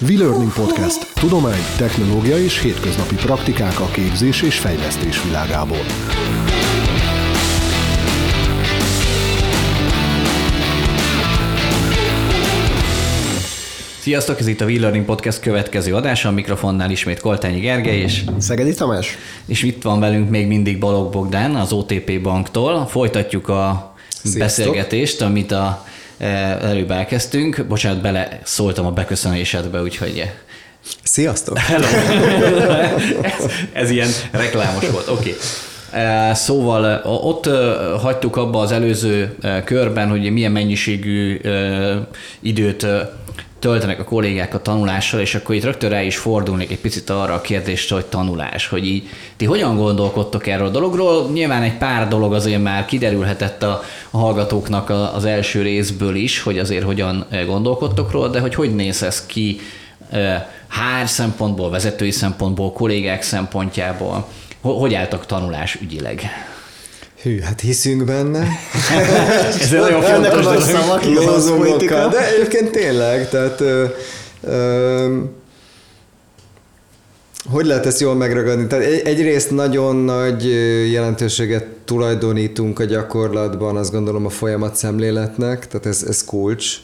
WeLearning Podcast. Tudomány, technológia és hétköznapi praktikák a képzés és fejlesztés világából. Sziasztok, ez itt a WeLearning Podcast következő adása, a mikrofonnál ismét Koltányi Gergely és Szegedi Tamás. És itt van velünk még mindig Balogh Bogdán az OTP Banktól. Folytatjuk a beszélgetést, amit előbb elkezdtünk. Bocsánat, bele szóltam a beköszönésedbe, úgyhogy... Sziasztok! Hello. ez ilyen reklámos volt, oké. Szóval ott hagytuk abba az előző körben, hogy milyen mennyiségű időt töltenek a kollégák a tanulással, és akkor itt rögtön rá is fordulnék egy picit arra a kérdésre, hogy tanulás, hogy így ti hogyan gondolkodtok erről a dologról? Nyilván egy pár dolog azért már kiderülhetett a hallgatóknak az első részből is, hogy azért hogyan gondolkodtok róla, de hogy néz ez ki HR szempontból, vezetői szempontból, kollégák szempontjából? Hogy álltak tanulás ügyileg? Hű, hát hiszünk benne. Ez nagyon fontos dolog. De egyébként tényleg, tehát hogy lehet ezt jól megragadni? Tehát egyrészt nagyon nagy jelentőséget tulajdonítunk a gyakorlatban, azt gondolom a folyamatszemléletnek, tehát ez kulcs.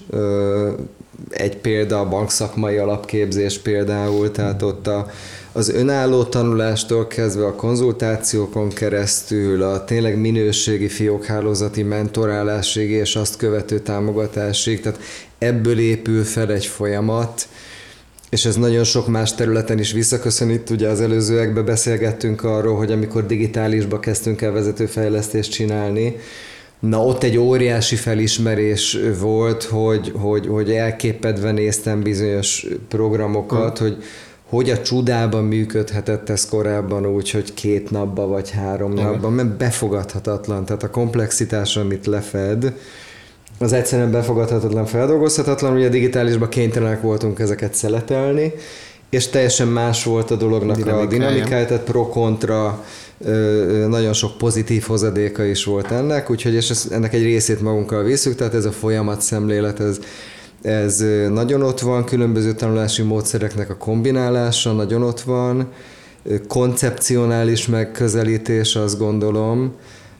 Egy példa a bankszakmai alapképzés például, tehát ott az önálló tanulástól kezdve a konzultációkon keresztül, a tényleg minőségi fiókhálózati mentorálásig és azt követő támogatásig, tehát ebből épül fel egy folyamat, és ez nagyon sok más területen is visszaköszön. Itt ugye az előzőekben beszélgettünk arról, hogy amikor digitálisba kezdtünk el vezetőfejlesztést csinálni, na ott egy óriási felismerés volt, hogy elképedve néztem bizonyos programokat, hogy a csodában működhetett ez korábban úgy, hogy 2 napban vagy 3 napban, mert befogadhatatlan. Tehát a komplexitás, amit lefed, az egyszerűen befogadhatatlan, feldolgozhatatlan. Ugye a digitálisban kénytelenek voltunk ezeket szeletelni, és teljesen más volt a dolognak a dinamikája, tehát pro-kontra, nagyon sok pozitív hozadéka is volt ennek, úgyhogy és ennek egy részét magunkkal visszük, tehát ez a folyamatszemlélet, ez nagyon ott van, különböző tanulási módszereknek a kombinálása nagyon ott van, koncepcionális megközelítés, azt gondolom,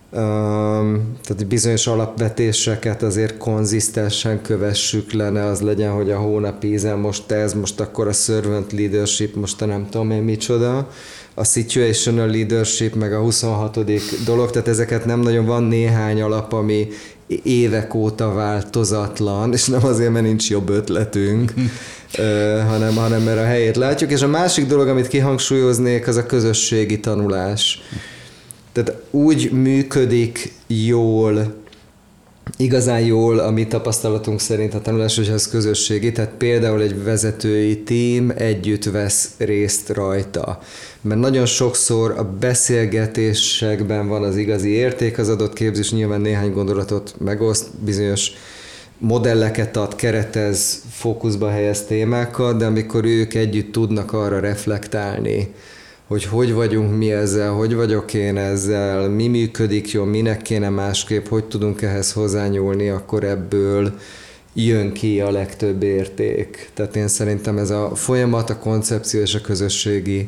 tehát bizonyos alapvetéseket azért konzisztensen kövessük le, ne az legyen, hogy a hónapi ízen most akkor a servant leadership, most nem tudom én micsoda, a situational leadership, meg a 26. dolog, tehát ezeket nem nagyon van néhány alap, ami évek óta változatlan, és nem azért, mert nincs jobb ötletünk, hanem mert a helyét látjuk. És a másik dolog, amit kihangsúlyoznék, az a közösségi tanulás. Tehát úgy működik jól, igazán jól a mi tapasztalatunk szerint a tanulás, hogy ez közösségi, tehát például egy vezetői tím együtt vesz részt rajta. Mert nagyon sokszor a beszélgetésekben van az igazi érték, az adott képzés nyilván néhány gondolatot megoszt, bizonyos modelleket ad, keretez, fókuszba helyez témákat, de amikor ők együtt tudnak arra reflektálni, hogy vagyunk mi ezzel, hogy vagyok én ezzel, mi működik jól, minek kéne másképp, hogy tudunk ehhez hozzányúlni, akkor ebből jön ki a legtöbb érték. Tehát én szerintem ez a folyamat, a koncepció és a közösségi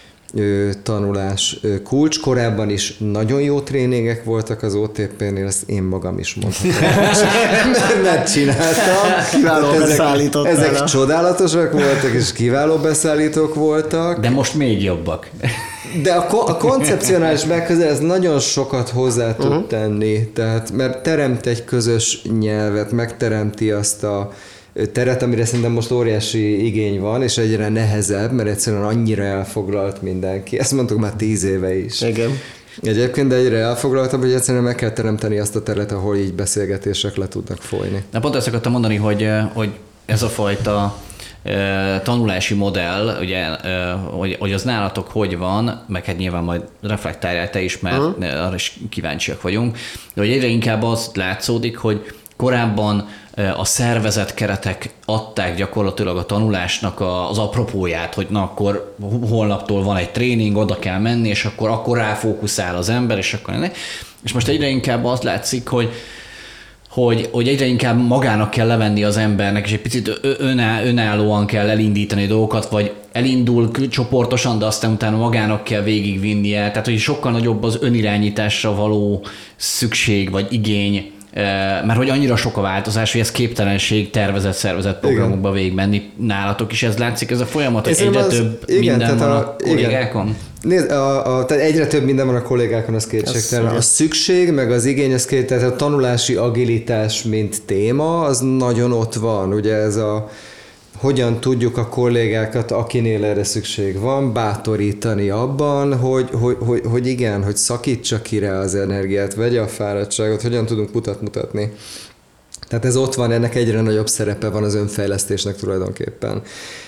tanulás kulcs. Korábban is nagyon jó tréningek voltak az OTP-nél, ezt én magam is mondhatom. Mert csináltam. Kiváló beszállított. Ezek csodálatosak voltak, és kiváló beszállítók voltak. De most még jobbak. De a koncepcionális megközelítés nagyon sokat hozzá tud tenni, tehát, mert teremt egy közös nyelvet, megteremti azt a teret, amire szerintem most óriási igény van, és egyre nehezebb, mert egyszerűen annyira elfoglalt mindenki. Ezt mondtuk már 10 éve is. Igen. Egyébként, de egyre elfoglaltabb, hogy egyszerűen meg kell teremteni azt a teret, ahol így beszélgetések le tudnak folyni. Na pont ezt akartam mondani, hogy ez a fajta tanulási modell, ugye, hogy az nálatok hogy van, meg hát nyilván majd reflektálják te is, mert arra is kíváncsiak vagyunk, de hogy egyre inkább az látszódik, hogy korábban a szervezet keretek adták gyakorlatilag a tanulásnak az apropóját, hogy na akkor holnaptól van egy tréning, oda kell menni, és akkor ráfókuszál az ember, és akkor... És most egyre inkább azt látszik, hogy hogy egyre inkább magának kell levenni az embernek, és egy picit önállóan kell elindítani dolgokat, vagy elindul csoportosan, de aztán utána magának kell végigvinnie. Tehát, hogy sokkal nagyobb az önirányításra való szükség, vagy igény, mert hogy annyira sok a változás, hogy ez képtelenség szervezett programokba végigmenni. Nálatok is ez látszik, ez a folyamat, hogy egyre több minden van a kollégákon? Nézd, tehát egyre több minden van a kollégákon, az kétségtelen. A szükség, meg az igény, az tehát a tanulási agilitás, mint téma, az nagyon ott van. Ugye ez hogyan tudjuk a kollégákat, akinél erre szükség van, bátorítani abban, hogy igen, hogy szakítsa ki rá az energiát, vegye a fáradtságot, hogyan tudunk mutatni. Tehát ez ott van, ennek egyre nagyobb szerepe van az önfejlesztésnek tulajdonképpen.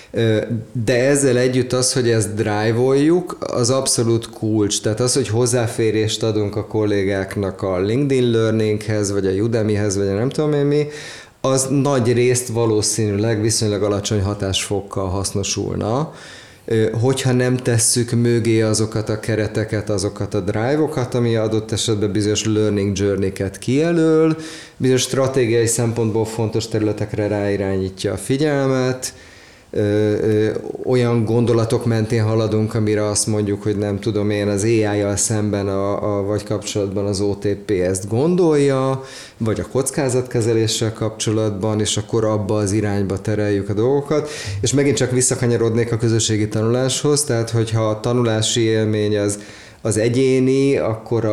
De ezzel együtt az, hogy ezt drive-oljuk, az abszolút kulcs. Tehát az, hogy hozzáférést adunk a kollégáknak a LinkedIn Learninghez, vagy a Udemyhez, vagy a nem tudom én mi, az nagy részt valószínűleg viszonylag alacsony hatásfokkal hasznosulna, hogyha nem tesszük mögé azokat a kereteket, azokat a drive-okat, ami adott esetben bizonyos learning journey-ket kijelöl, bizonyos stratégiai szempontból fontos területekre ráirányítja a figyelmet, olyan gondolatok mentén haladunk, amire azt mondjuk, hogy nem tudom én, az AI-jal szemben vagy kapcsolatban az OTP ezt gondolja, vagy a kockázatkezeléssel kapcsolatban, és akkor abba az irányba tereljük a dolgokat. És megint csak visszakanyarodnék a közösségi tanuláshoz, tehát hogyha a tanulási élmény az egyéni, akkor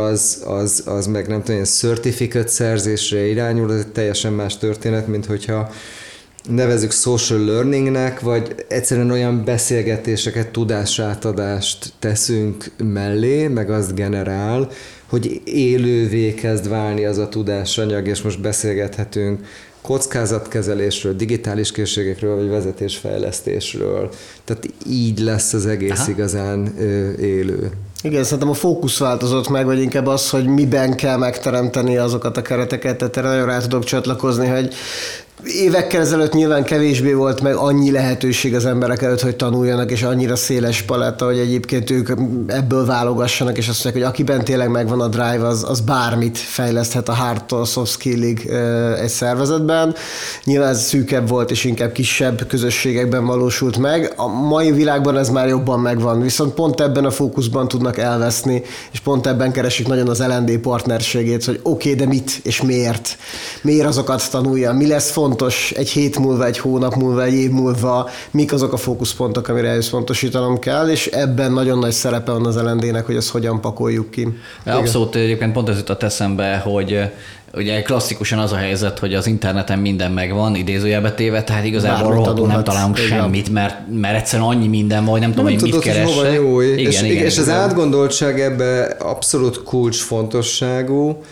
az meg nem tudom, ilyen certificate szerzésre irányul, ez egy teljesen más történet, mint hogyha nevezzük social learningnek, vagy egyszerűen olyan beszélgetéseket, tudásátadást teszünk mellé, meg azt generál, hogy élővé kezd válni az a tudásanyag, és most beszélgethetünk kockázatkezelésről, digitális készségekről, vagy vezetésfejlesztésről. Tehát így lesz az egész igazán élő. Igen, szerintem a fókusz változott meg, vagy inkább az, hogy miben kell megteremteni azokat a kereteket, tehát erre nagyon rá tudok csatlakozni, hogy évekkel ezelőtt nyilván kevésbé volt meg annyi lehetőség az emberek előtt, hogy tanuljanak, és annyira széles paletta, hogy egyébként ők ebből válogassanak, és azt mondják, hogy akiben tényleg megvan a drive, az bármit fejleszthet a hardtól soft skillig egy szervezetben. Nyilván ez szűkebb volt, és inkább kisebb közösségekben valósult meg. A mai világban ez már jobban megvan, viszont pont ebben a fókuszban tudnak elveszni, és pont ebben keresik nagyon az L&D partnerségét, hogy oké, de mit és miért? Miért azokat tanulja? Mi lesz fontos egy hét múlva, egy hónap múlva, egy év múlva, mik azok a fókuszpontok, amire összpontosítanom kell, és ebben nagyon nagy szerepe van az L&D-nek, hogy ezt hogyan pakoljuk ki. Abszolút, egyébként pont ez jutott eszembe, hogy ugye klasszikusan az a helyzet, hogy az interneten minden megvan, idézőjelbe téve, tehát igazából rohadtul nem találunk semmit, mert egyszerűen annyi minden van, hogy nem tudom, hogy mit keresek. Igen, és az átgondoltság ebbe abszolút kulcsfontosságú.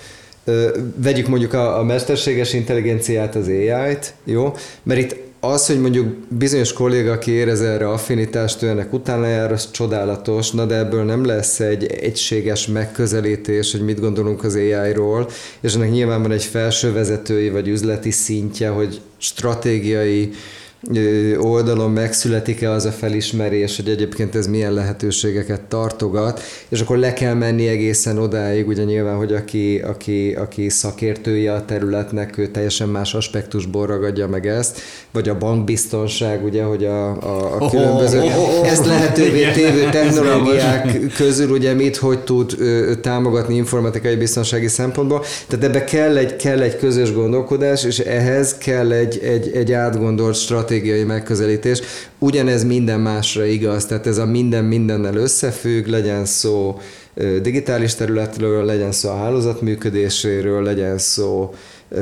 Vegyük mondjuk a mesterséges intelligenciát, az AI-t, jó? Mert itt az, hogy mondjuk bizonyos kolléga, aki érez erre affinitást, ő ennek utána jár, az csodálatos, na de ebből nem lesz egy egységes megközelítés, hogy mit gondolunk az AI-ról, és ennek nyilván van egy felsővezetői vagy üzleti szintje, hogy stratégiai oldalon megszületik-e az a felismerés, hogy egyébként ez milyen lehetőségeket tartogat, és akkor le kell menni egészen odáig, ugye nyilván, hogy aki szakértője a területnek, ő teljesen más aspektusból ragadja meg ezt, vagy a bankbiztonság, ugye, hogy a különböző ezt lehetővé tévő technológiák közül ugye hogy tud támogatni informatikai biztonsági szempontból, tehát ebbe kell egy közös gondolkodás, és ehhez kell egy átgondolt stratégiai megközelítés. Ugyanez minden másra igaz, tehát ez a minden mindennel összefügg, legyen szó digitális területről, legyen szó a hálózat működéséről, legyen szó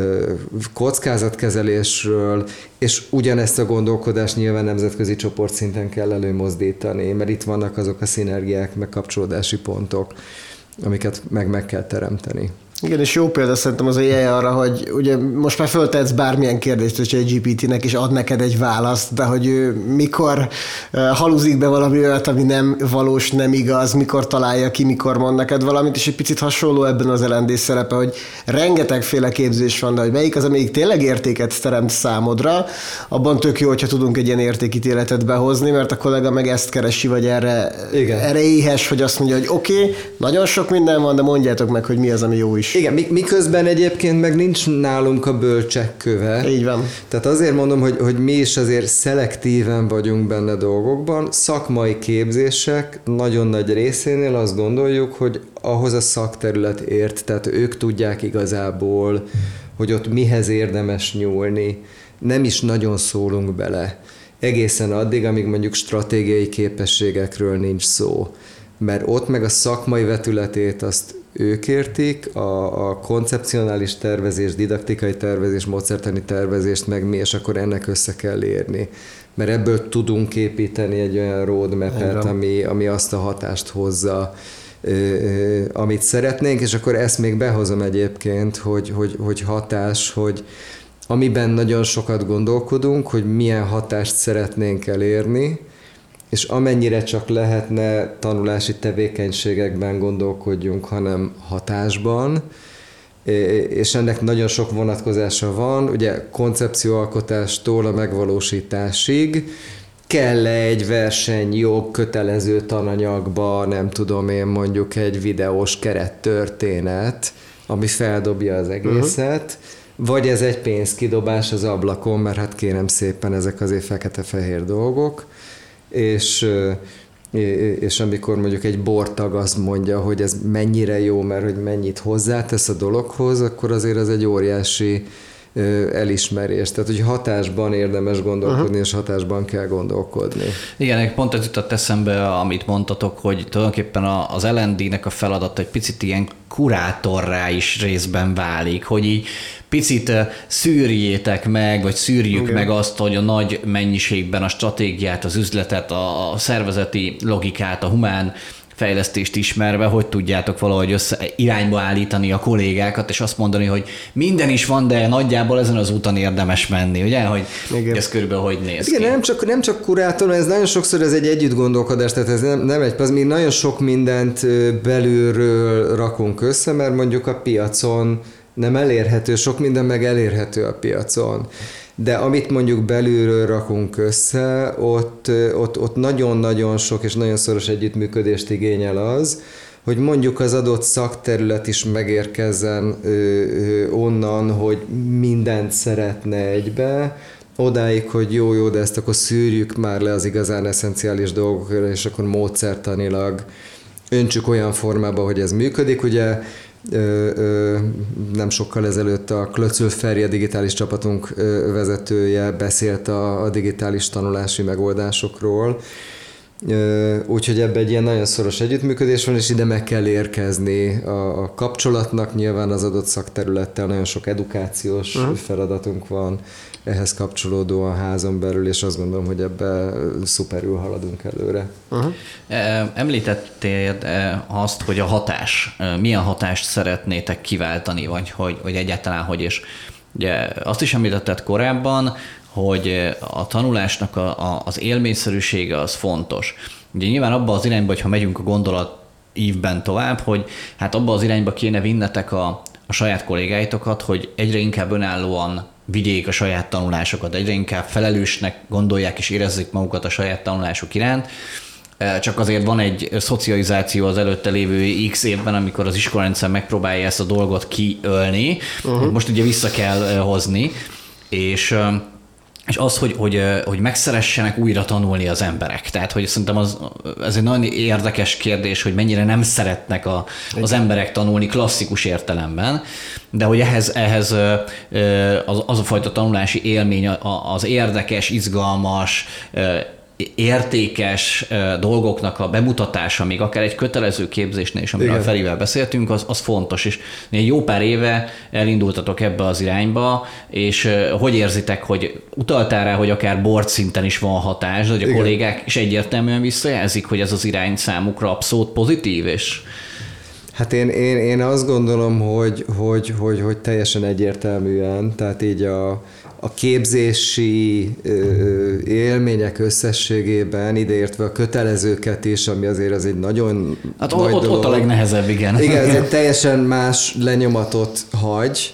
kockázatkezelésről, és ugyanezt a gondolkodást nyilván nemzetközi csoportszinten kell előmozdítani, mert itt vannak azok a szinergiák, meg kapcsolódási pontok, amiket meg kell teremteni. Igen, és jó példa szerintem az AI arra, hogy ugye most már föltehetsz bármilyen kérdést, hogy egy GPT-nek is ad neked egy választ, de hogy ő mikor haluzik be valami olyat, ami nem valós, nem igaz, mikor találja ki, mikor mond neked valamit, és egy picit hasonló ebben az L&D szerepe, hogy rengetegféle képzés van, de hogy melyik az, amelyik tényleg értéket teremt számodra, abban tök jó, hogyha tudunk egy ilyen értékítéletet behozni, mert a kollega meg ezt keresi, vagy erre éhes, hogy azt mondja, hogy oké, nagyon sok minden van, de mondjátok meg, hogy mi az, ami jó is is. Igen, miközben egyébként meg nincs nálunk a bölcsek köve. Így van. Tehát azért mondom, hogy mi is azért szelektíven vagyunk benne dolgokban. Szakmai képzések nagyon nagy részénél azt gondoljuk, hogy ahhoz a szakterület ért, tehát ők tudják igazából, hogy ott mihez érdemes nyúlni. Nem is nagyon szólunk bele. Egészen addig, amíg mondjuk stratégiai képességekről nincs szó. Mert ott meg a szakmai vetületét azt ők értik, a koncepcionális tervezés, didaktikai tervezés, módszertani tervezést meg mi, és akkor ennek össze kell érni. Mert ebből tudunk építeni egy olyan roadmap-et, ami azt a hatást hozza, amit szeretnénk, és akkor ezt még behozom egyébként, hogy hatás, hogy amiben nagyon sokat gondolkodunk, hogy milyen hatást szeretnénk elérni, és amennyire csak lehetne tanulási tevékenységekben gondolkodjunk, hanem hatásban, és ennek nagyon sok vonatkozása van, ugye koncepcióalkotástól a megvalósításig, kell egy versenyjog kötelező tananyagba, nem tudom én, mondjuk egy videós kerettörténet, ami feldobja az egészet, vagy ez egy pénzkidobás az ablakon, mert hát kérem szépen, ezek azért fekete-fehér dolgok, és amikor mondjuk egy bortag azt mondja, hogy ez mennyire jó, mert hogy mennyit hozzátesz a dologhoz, akkor azért ez egy óriási elismerés. Tehát, hogy hatásban érdemes gondolkodni, és hatásban kell gondolkodni. Igen, pont ez jutott eszembe, amit mondtatok, hogy tulajdonképpen az L&D-nek a feladata egy picit ilyen kurátorrá is részben válik, hogy így picit szűrjétek meg, vagy szűrjük meg azt, hogy a nagy mennyiségben a stratégiát, az üzletet, a szervezeti logikát, a humán fejlesztést ismerve, hogy tudjátok valahogy irányba állítani a kollégákat, és azt mondani, hogy minden is van, de nagyjából ezen az úton érdemes menni, ugye? Hogy ez körülbelül hogy néz ki. Igen, nem csak kurátor, ez nagyon sokszor ez egy együttgondolkodás, tehát ez nem egy, mi nagyon sok mindent belülről rakunk össze, mert mondjuk a piacon nem elérhető, sok minden meg elérhető a piacon. De amit mondjuk belülről rakunk össze, ott nagyon-nagyon sok és nagyon szoros együttműködést igényel az, hogy mondjuk az adott szakterület is megérkezzen onnan, hogy mindent szeretne egybe, odáig, hogy jó, de ezt akkor szűrjük már le az igazán eszenciális dolgokra, és akkor módszertanilag öntsük olyan formába, hogy ez működik. Ugye nem sokkal ezelőtt a Klöcül Feri, a digitális csapatunk vezetője beszélt a digitális tanulási megoldásokról, úgyhogy ebben egy ilyen nagyon szoros együttműködés van, és ide meg kell érkezni a kapcsolatnak, nyilván az adott szakterülettel nagyon sok edukációs feladatunk van, ehhez kapcsolódóan házon belül, és azt gondolom, hogy ebben szuperül haladunk előre. Említettél azt, hogy a hatás, milyen hatást szeretnétek kiváltani, vagy egyáltalán hogy, és ugye azt is említetted korábban, hogy a tanulásnak az élményszerűsége az fontos. Ugye nyilván abba az irányba, hogyha megyünk a gondolat ívben tovább, hogy hát abba az irányba kéne vinnetek a saját kollégáitokat, hogy egyre inkább önállóan vigyék a saját tanulásokat, egyre inkább felelősnek gondolják és érezzék magukat a saját tanulásuk iránt. Csak azért van egy szocializáció az előtte lévő x évben, amikor az iskolarendszer megpróbálja ezt a dolgot kiölni. Most ugye vissza kell hozni, és az, hogy megszeressenek újra tanulni az emberek. Tehát, hogy szerintem ez egy nagyon érdekes kérdés, hogy mennyire nem szeretnek az emberek tanulni klasszikus értelemben, de hogy ehhez az a fajta tanulási élmény, az érdekes, izgalmas, értékes dolgoknak a bemutatása, még akár egy kötelező képzésnél is, amiről Ferivel beszéltünk, az fontos, és jó pár éve elindultatok ebbe az irányba, és hogy érzitek, hogy utaltál rá, hogy akár board szinten is van hatás, hogy a kollégák is egyértelműen visszajelzik, hogy ez az irány számukra abszolút pozitív, és... Hát én azt gondolom, hogy teljesen egyértelműen, tehát így a képzési élmények összességében, ideértve a kötelezőket is, ami azért az egy nagyon hát ott a legnehezebb, igen. Igen, ez egy teljesen más lenyomatot hagy.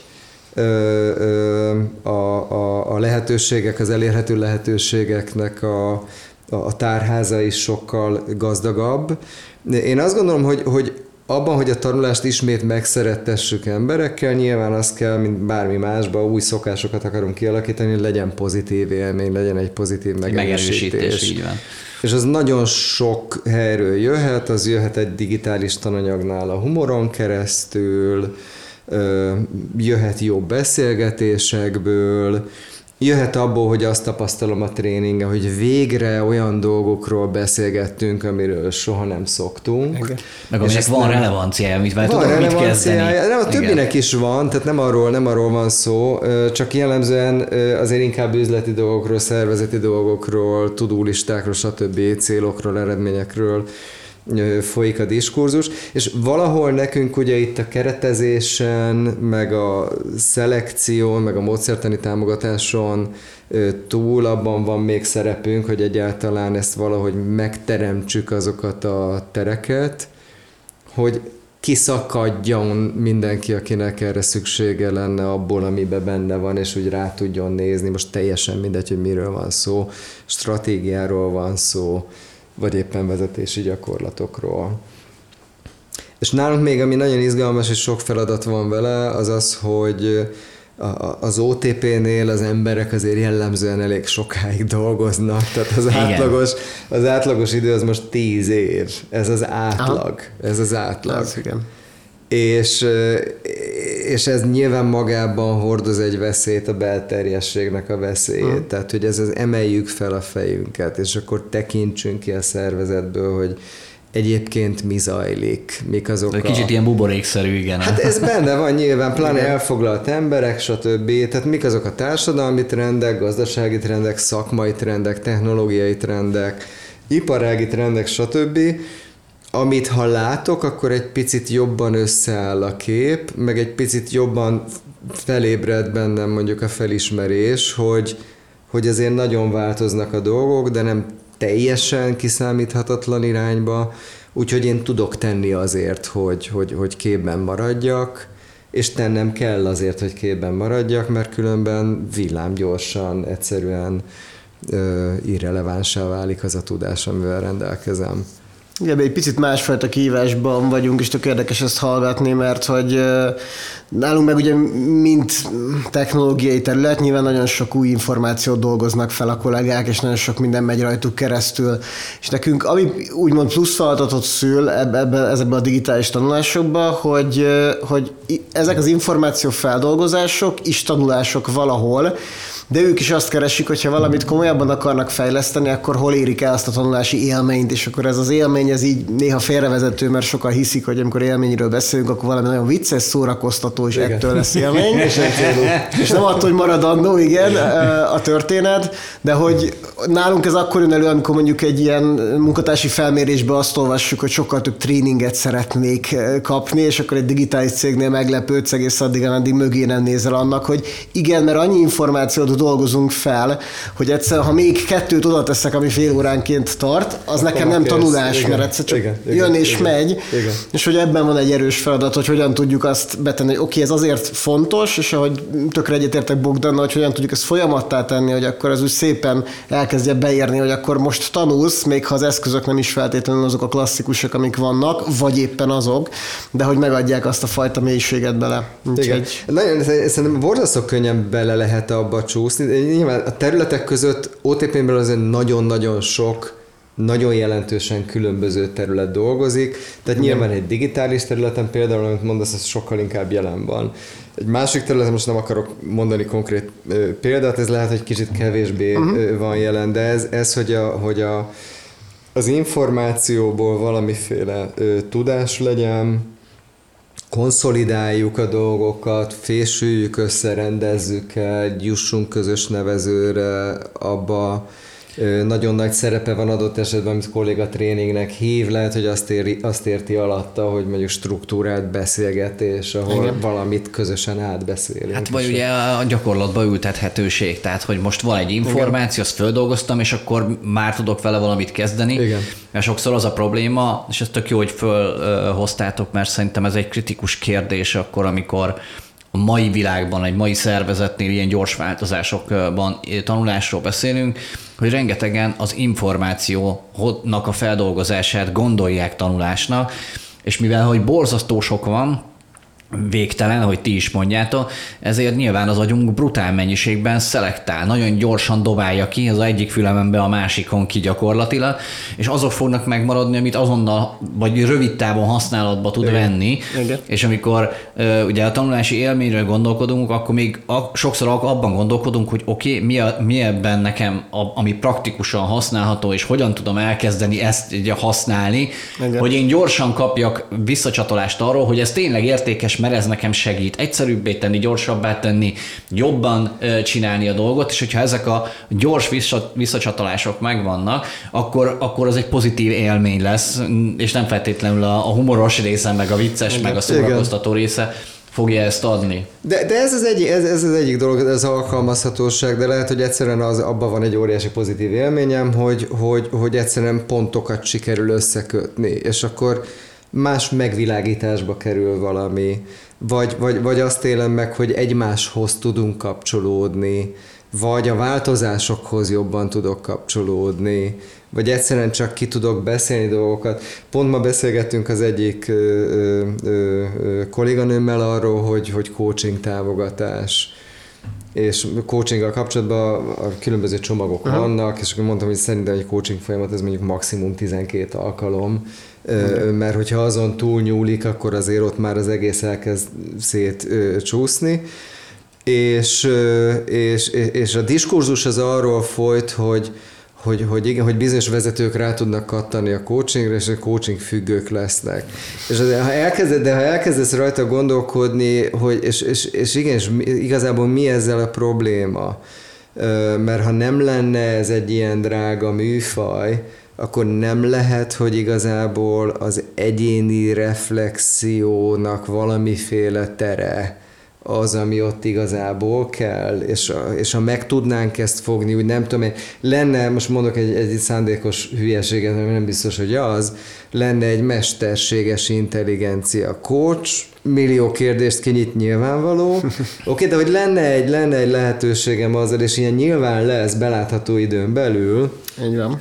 A lehetőségek, az elérhető lehetőségeknek a tárháza is sokkal gazdagabb. Én azt gondolom, hogy abban, hogy a tanulást ismét megszerettessük emberekkel, nyilván az kell, mint bármi másban, új szokásokat akarunk kialakítani, hogy legyen pozitív élmény, legyen egy pozitív megerősítés. Így van. És az nagyon sok helyről jöhet, az jöhet egy digitális tananyagnál a humoron keresztül, jöhet jó beszélgetésekből, jöhet abból, hogy azt tapasztalom a tréningen, hogy végre olyan dolgokról beszélgettünk, amiről soha nem szoktunk. Igen. Meg aminek van relevanciája, amit már tudok mit kezdeni. Nem, a többinek is van, tehát nem arról van szó, csak jellemzően azért inkább üzleti dolgokról, szervezeti dolgokról, tudulistákról, stb. Célokról, eredményekről folyik a diskurzus, és valahol nekünk ugye itt a keretezésen, meg a szelekción, meg a módszertani támogatáson túl abban van még szerepünk, hogy egyáltalán ezt valahogy megteremtsük azokat a tereket, hogy kiszakadjon mindenki, akinek erre szüksége lenne abból, amiben benne van, és úgy rá tudjon nézni. Most teljesen mindegy, hogy miről van szó, stratégiáról van szó, vagy éppen vezetési gyakorlatokról. És nálunk még, ami nagyon izgalmas, és sok feladat van vele, az az, hogy az OTP-nél az emberek azért jellemzően elég sokáig dolgoznak, tehát az átlagos idő az most 10 év. Ez az átlag. Ez az átlag. Az, igen. És ez nyilván magában hordoz egy veszélyt, a belterjességnek a veszélyét. Tehát, hogy emeljük fel a fejünket, és akkor tekintsünk ki a szervezetből, hogy egyébként mi zajlik, mik azok kicsit ilyen buborékszerű, igen. Hát ez benne van nyilván, pláne elfoglalt emberek, stb. Tehát mik azok a társadalmi trendek, gazdasági trendek, szakmai trendek, technológiai trendek, iparági trendek, stb., amit ha látok, akkor egy picit jobban összeáll a kép, meg egy picit jobban felébred bennem mondjuk a felismerés, hogy azért nagyon változnak a dolgok, de nem teljesen kiszámíthatatlan irányba, úgyhogy én tudok tenni azért, hogy képben maradjak, és tennem kell azért, hogy képben maradjak, mert különben villámgyorsan, egyszerűen irrelevánsá válik az a tudás, amivel rendelkezem. Igen, egy picit másfajta kihívásban vagyunk, és tök érdekes ezt hallgatni, mert hogy nálunk meg ugye mint technológiai terület, nyilván nagyon sok új információt dolgoznak fel a kollégák, és nagyon sok minden megy rajtuk keresztül. És nekünk, ami úgymond plusz feladatot szül ezekben a digitális tanulásokban, hogy ezek az információ feldolgozások is tanulások valahol, de ők is azt keresik, hogyha valamit komolyabban akarnak fejleszteni, akkor hol érik el azt a tanulási élményt, és akkor ez az élmény, ez így néha félrevezető, mert sokan hiszik, hogy amikor élményről beszélünk, akkor valami nagyon vicces, szórakoztató, és ettől lesz élmény. És nem attól, hogy maradandó, igen, a történet, de hogy nálunk ez akkor jön elő, amikor mondjuk egy ilyen munkatársi felmérésben azt olvassuk, hogy sokkal több tréninget szeretnék kapni, és akkor egy digitális cégnél meglepődsz egész addig mögé nem nézel annak, hogy igen, mert annyi információt dolgozunk fel, hogy egyszer, ha még 2 oda teszek, ami fél óránként tart, az nekem nem tanulás, igen, mert egyszer csak jön és megy, igen. És hogy ebben van egy erős feladat, hogy hogyan tudjuk azt betenni, hogy oké, ez azért fontos, és ahogy tökre egyetértek Bogdannal, hogy hogyan tudjuk ezt folyamattá tenni, hogy akkor ez úgy szépen elkezdje beérni, hogy akkor most tanulsz, még ha az eszközök nem is feltétlenül azok a klasszikusok, amik vannak, vagy éppen azok, de hogy megadják azt a fajta mélységet bele. Igen. Nagyon, szerintem borzasztó könnyen bele lehet abba csúszni. Nyilván a területek között OTP-ből azért nagyon-nagyon sok, nagyon jelentősen különböző terület dolgozik, tehát nyilván egy digitális területen például, amit mondasz, az sokkal inkább jelen van. Egy másik területen most nem akarok mondani konkrét példát, ez lehet, hogy kicsit kevésbé van jelen, de ez hogy az információból valamiféle tudás legyen, konszolidáljuk a dolgokat, fésüljük össze, rendezzük el, jussunk közös nevezőre, abba nagyon nagy szerepe van adott esetben, amit kolléga tréningnek hív, lehet, hogy azt érti alatta, hogy mondjuk struktúrált beszélgetés, ahol igen, valamit közösen átbeszélünk. Hát vagy ugye a gyakorlatba ültethetőség, tehát hogy most van egy információ, azt földolgoztam, és akkor már tudok vele valamit kezdeni. Igen. Mert sokszor az a probléma, és ez tök jó, hogy fölhoztátok, mert szerintem ez egy kritikus kérdés akkor, amikor a mai világban, egy mai szervezetnél ilyen gyors változásokban tanulásról beszélünk, hogy rengetegen az információnak a feldolgozását gondolják tanulásnak, és mivel hogy borzasztó sok van, végtelen, ahogy ti is mondjátok, ezért nyilván az agyunk brutál mennyiségben szelektál, nagyon gyorsan dobálja ki, az egyik fülemen be a másikon ki gyakorlatilag, és azok fognak megmaradni, amit azonnal, vagy rövid távon használatba tud venni, Igen. és amikor ugye a tanulási élményről gondolkodunk, akkor még sokszor abban gondolkodunk, hogy oké, mi ebben nekem, ami praktikusan használható, és hogyan tudom elkezdeni ezt ugye használni, Igen. hogy én gyorsan kapjak visszacsatolást arról, hogy ez tényleg értékes, mert ez nekem segít egyszerűbbé tenni, gyorsabbá tenni, jobban csinálni a dolgot, és hogyha ezek a gyors visszacsatolások megvannak, akkor az egy pozitív élmény lesz, és nem feltétlenül a humoros része, meg a vicces, meg a szórakoztató része fogja ezt adni. De ez az egyik dolog, ez alkalmazhatóság, de lehet, hogy egyszerűen abban van egy óriási pozitív élményem, hogy egyszerűen pontokat sikerül összekötni, és akkor más megvilágításba kerül valami, vagy azt élem meg, hogy egymáshoz tudunk kapcsolódni, vagy a változásokhoz jobban tudok kapcsolódni, vagy egyszerűen csak ki tudok beszélni dolgokat. Pont ma beszélgettünk az egyik kolléganőmmel arról, hogy coaching támogatás, és coachinggal kapcsolatban a különböző csomagok vannak, és akkor mondtam, hogy szerintem egy coaching folyamat ez mondjuk maximum 12 alkalom, mert hogyha azon túl nyúlik, akkor azért ott már az egész elkezd szétcsúszni. És a diskurzus az arról folyt, hogy bizonyos vezetők rá tudnak kattani a coachingra, és a coaching függők lesznek. És ha elkezdesz rajta gondolkodni, és igen, és igazából mi ezzel a probléma? Mert ha nem lenne ez egy ilyen drága műfaj, akkor nem lehet, hogy igazából az egyéni reflexiónak valamiféle tere az, ami ott igazából kell, és ha meg tudnánk ezt fogni, úgy nem tudom, lenne, most mondok egy szándékos hülyeséget, nem biztos, hogy az, lenne egy mesterséges intelligencia coach, millió kérdést kinyit nyilvánvaló, oké, de hogy lenne egy lehetőségem azzal, és ilyen nyilván lesz belátható időn belül, Így van.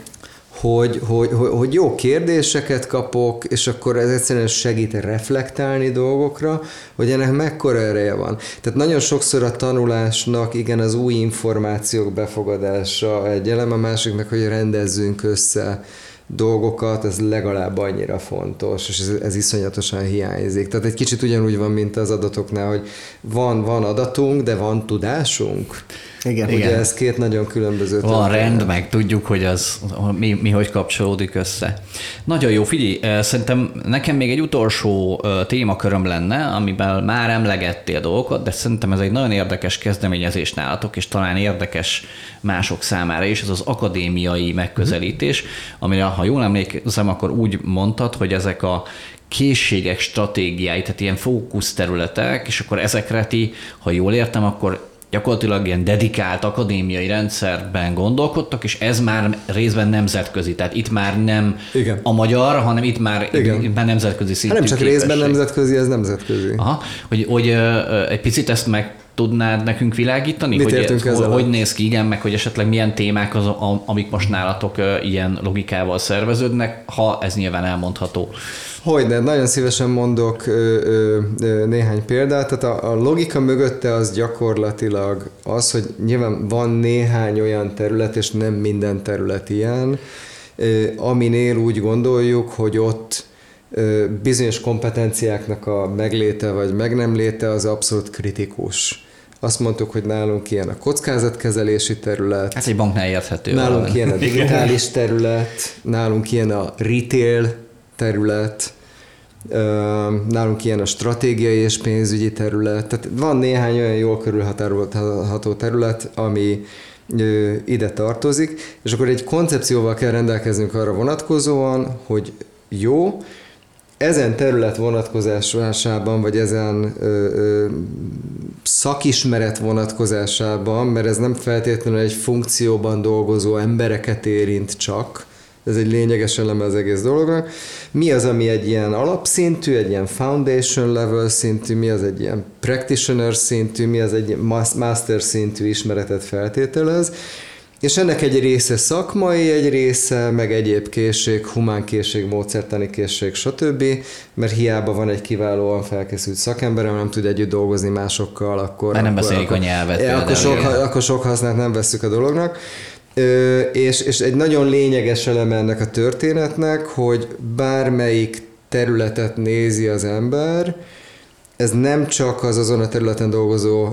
hogy jó kérdéseket kapok, és akkor ez egyszerűen segít reflektálni dolgokra, hogy ennek mekkora ereje van. Tehát nagyon sokszor a tanulásnak igen az új információk befogadása egy elem, a másik meg, hogy rendezzünk össze dolgokat, ez legalább annyira fontos, és ez iszonyatosan hiányzik. Tehát egy kicsit ugyanúgy van, mint az adatoknál, hogy van adatunk, de van tudásunk. Igen. Ugye ez két nagyon különböző Van rend, meg tudjuk, hogy az mi hogy kapcsolódik össze. Nagyon jó, figyelj, szerintem nekem még egy utolsó témaköröm lenne, amiben már emlegettél dolgokat, de szerintem ez egy nagyon érdekes kezdeményezés nálatok, és talán érdekes mások számára is, ez az akadémiai megközelítés, amire, ha jól emlékszem, akkor úgy mondtad, hogy ezek a készségek stratégiái, tehát ilyen fókuszterületek, és akkor ezekre ti, ha jól értem, akkor gyakorlatilag ilyen dedikált akadémiai rendszerben gondolkodtak, és ez már részben nemzetközi. Tehát itt már nem igen. a magyar, hanem itt már nemzetközi szintű nem csak képesség. részben nemzetközi, ez nemzetközi. Aha, hogy egy picit ezt meg tudnád nekünk világítani? Mit értünk ezzel? Hogy néz ki, igen, meg hogy esetleg milyen témák az, amik most nálatok ilyen logikával szerveződnek, ha ez nyilván elmondható. Hogyne, nagyon szívesen mondok néhány példát. Tehát a logika mögötte az gyakorlatilag az, hogy nyilván van néhány olyan terület, és nem minden terület ilyen, aminél úgy gondoljuk, hogy ott bizonyos kompetenciáknak a megléte vagy meg nem léte az abszolút kritikus. Azt mondtuk, hogy nálunk ilyen a kockázatkezelési terület. Ez egy banknál érthető. Nálunk ilyen a digitális terület, nálunk ilyen a retail terület, nálunk ilyen a stratégiai és pénzügyi terület. Tehát van néhány olyan jól körülhatárolható terület, ami ide tartozik, és akkor egy koncepcióval kell rendelkeznünk arra vonatkozóan, hogy jó, ezen terület vonatkozásában, vagy ezen szakismeret vonatkozásában, mert ez nem feltétlenül egy funkcióban dolgozó embereket érint csak, ez egy lényeges eleme az egész dolognak. Mi az, ami egy ilyen alapszintű, egy ilyen foundation level szintű, mi az egy ilyen practitioner szintű, mi az egy master szintű ismeretet feltételez, És ennek egy része szakmai, egy része, meg egyéb készség, humánkészség, módszertani készség, stb. Mert hiába van egy kiválóan felkészült szakember, nem tud együtt dolgozni másokkal, akkor... Mert nem beszélik a nyelvet. Akkor sok hasznát nem vesszük a dolognak. És egy nagyon lényeges eleme ennek a történetnek, hogy bármelyik területet nézi az ember, ez nem csak az azon a területen dolgozó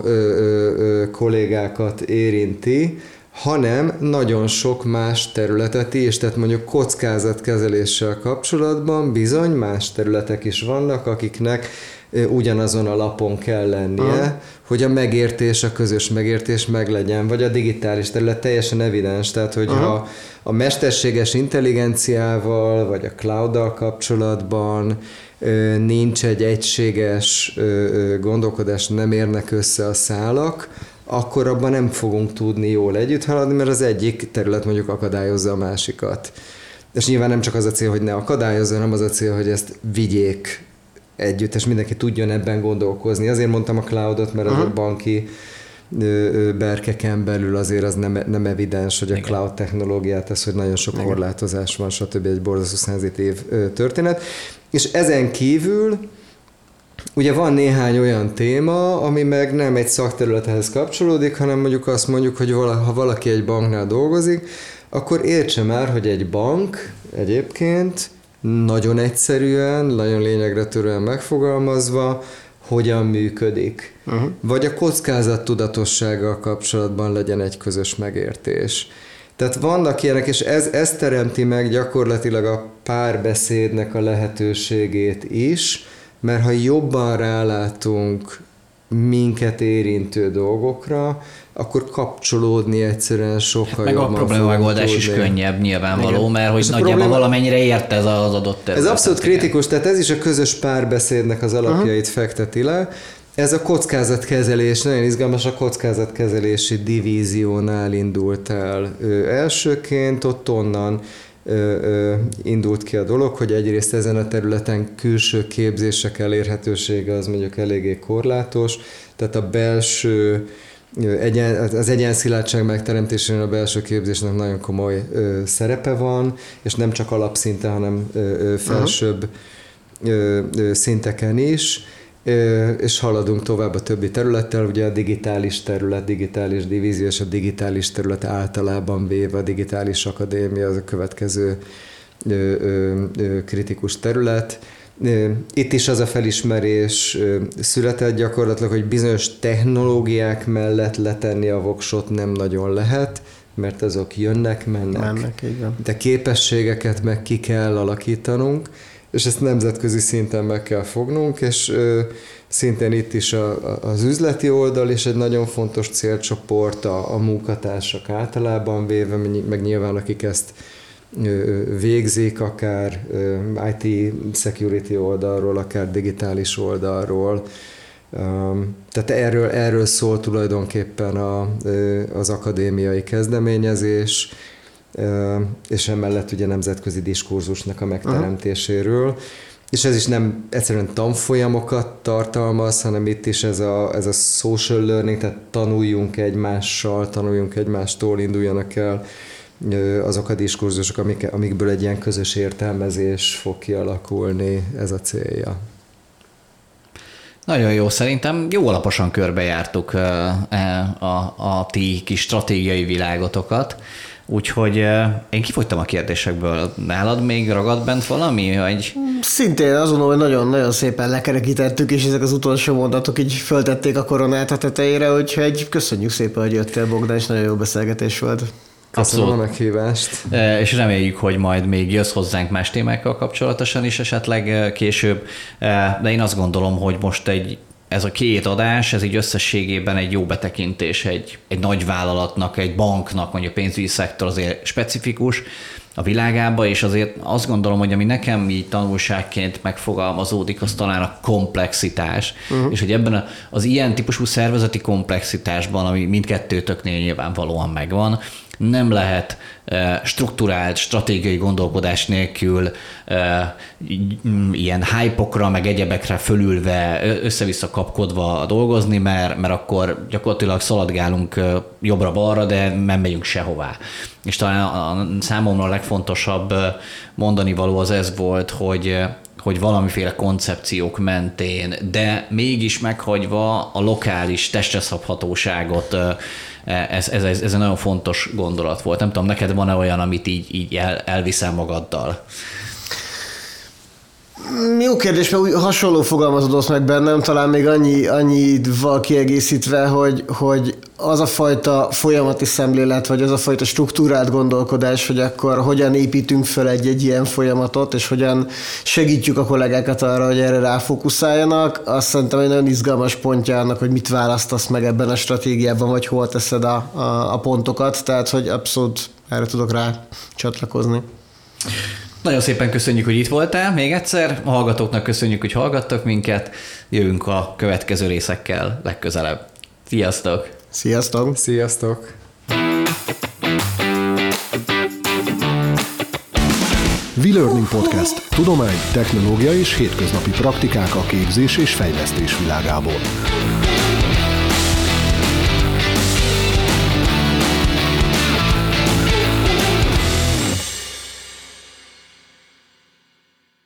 kollégákat érinti, hanem nagyon sok más területet is, tehát mondjuk kockázatkezeléssel kapcsolatban bizony más területek is vannak, akiknek ugyanazon a lapon kell lennie, hogy a megértés, a közös megértés meglegyen, vagy a digitális terület teljesen evidens, tehát hogyha a mesterséges intelligenciával, vagy a clouddal kapcsolatban nincs egy egységes gondolkodás, nem érnek össze a szálak, akkor abban nem fogunk tudni jól együtt haladni, mert az egyik terület mondjuk akadályozza a másikat. És nyilván nem csak az a cél, hogy ne akadályozza, hanem az a cél, hogy ezt vigyék együtt, és mindenki tudjon ebben gondolkozni. Azért mondtam a cloudot, mert az a banki berkeken belül azért az nem evidens, hogy a cloud technológiát, ez, hogy nagyon sok korlátozás van, stb. Egy borzasztó szenzitív történet. És ezen kívül ugye van néhány olyan téma, ami meg nem egy szakterülethez kapcsolódik, hanem mondjuk azt mondjuk, hogy ha valaki egy banknál dolgozik, akkor értse már, hogy egy bank egyébként nagyon egyszerűen, nagyon lényegre törően megfogalmazva, hogyan működik. Vagy a kockázattudatossággal kapcsolatban legyen egy közös megértés. Tehát vannak ilyenek, és ez teremti meg gyakorlatilag a párbeszédnek a lehetőségét is, mert ha jobban rálátunk minket érintő dolgokra, akkor kapcsolódni egyszerűen sokkal meg jobban. Meg a probléma megoldás is könnyebb nyilvánvaló, mert hogy nagyjából valamennyire érte az adott területet. Ez abszolút kritikus, tehát ez is a közös párbeszédnek az alapjait fekteti le. Ez a kockázatkezelés, nagyon izgalmas, a kockázatkezelési divíziónál indult el elsőként, ott onnan indult ki a dolog, hogy egyrészt ezen a területen külső képzések elérhetősége az mondjuk eléggé korlátos, tehát a belső az egyenszilátság megteremtésénél a belső képzésnek nagyon komoly szerepe van, és nem csak alapszinten, hanem felsőbb szinteken is, és haladunk tovább a többi területtel, ugye a digitális terület, digitális divízió és a digitális terület általában véve a digitális akadémia az a következő kritikus terület. Itt is az a felismerés született gyakorlatilag, hogy bizonyos technológiák mellett letenni a voksot nem nagyon lehet, mert azok jönnek, mennek. De képességeket meg ki kell alakítanunk, és ezt nemzetközi szinten meg kell fognunk, és szintén itt is az üzleti oldal is egy nagyon fontos célcsoport, a munkatársak általában véve, meg nyilván akik ezt végzik, akár IT security oldalról, akár digitális oldalról. Tehát erről szól tulajdonképpen az akadémiai kezdeményezés, és emellett ugye nemzetközi diskurzusnak a megteremtéséről. És ez is nem egyszerűen tanfolyamokat tartalmaz, hanem itt is ez a social learning, tehát tanuljunk egymással, tanuljunk egymástól, induljanak el azok a diskurzusok, amikből egy ilyen közös értelmezés fog kialakulni, ez a célja. Nagyon jó, szerintem jó alaposan körbejártuk a ti kis stratégiai világotokat, úgyhogy én kifogytam a kérdésekből. Nálad még ragad bent valami? Vagy... Szintén azt gondolom, hogy nagyon-nagyon szépen lekerekítettük, és ezek az utolsó mondatok így föltették a koronát a tetejére, úgyhogy köszönjük szépen, hogy jöttél, Bogdán, és nagyon jó beszélgetés volt. Köszönöm a meghívást. És reméljük, hogy majd még jössz hozzánk más témákkal kapcsolatosan is esetleg később, de én azt gondolom, hogy most ez a 2 adás, ez így összességében egy jó betekintés egy nagy vállalatnak, egy banknak, mondjuk a pénzügyi szektor azért specifikus a világába, és azért azt gondolom, hogy ami nekem így tanulságként megfogalmazódik, az talán a komplexitás, és hogy ebben az ilyen típusú szervezeti komplexitásban, ami mindkettőtöknél nyilvánvalóan megvan, nem lehet strukturált, stratégiai gondolkodás nélkül ilyen hype-okra, meg egyebekre fölülve, össze-vissza kapkodva dolgozni, mert akkor gyakorlatilag szaladgálunk jobbra-balra, de nem megyünk sehová. És talán a számomra a legfontosabb mondani való az ez volt, hogy valamiféle koncepciók mentén, de mégis meghagyva a lokális testre szabhatóságot, ez egy nagyon fontos gondolat volt. Nem tudom, neked van-e olyan, amit így elviszel magaddal? Jó kérdés, mert úgy hasonló fogalmazódott meg bennem, talán még annyival kiegészítve, hogy az a fajta folyamati szemlélet, vagy az a fajta struktúrált gondolkodás, hogy akkor hogyan építünk föl egy ilyen folyamatot, és hogyan segítjük a kollégákat arra, hogy erre ráfókuszáljanak, azt szerintem egy nagyon izgalmas pontja annak, hogy mit választasz meg ebben a stratégiában, vagy hol teszed a pontokat, tehát hogy abszolút erre tudok rá csatlakozni. Nagyon szépen köszönjük, hogy itt voltál még egyszer. A hallgatóknak köszönjük, hogy hallgattak minket. Jövünk a következő részekkel legközelebb. Sziasztok! Sziasztok! Sziasztok! WeLearning Podcast. Tudomány, technológia és hétköznapi praktikák a képzés és fejlesztés világából.